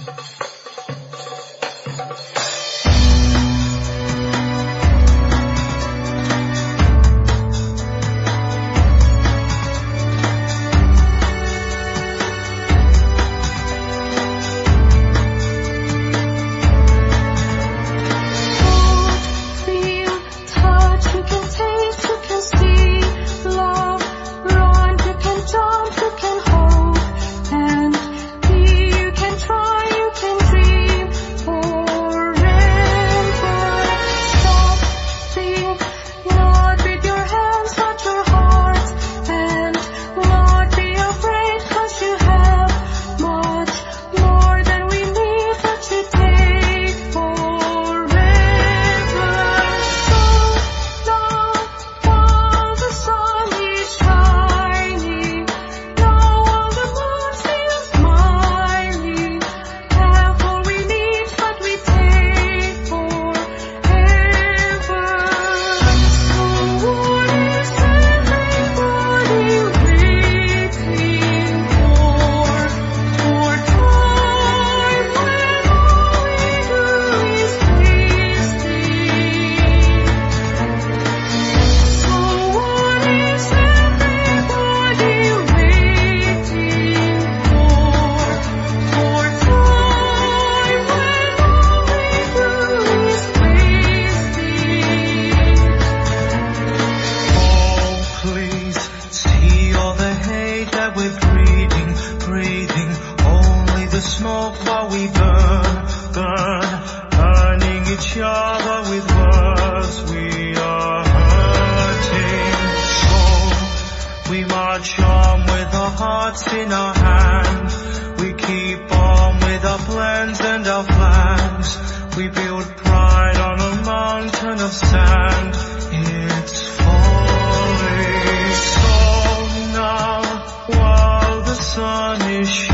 the smoke while we burning each other with words. We are hurting, so we march on with our hearts in our hands. We keep on with our plans and our flags. We build pride on a mountain of sand. It's falling. So now, while the sun is shining,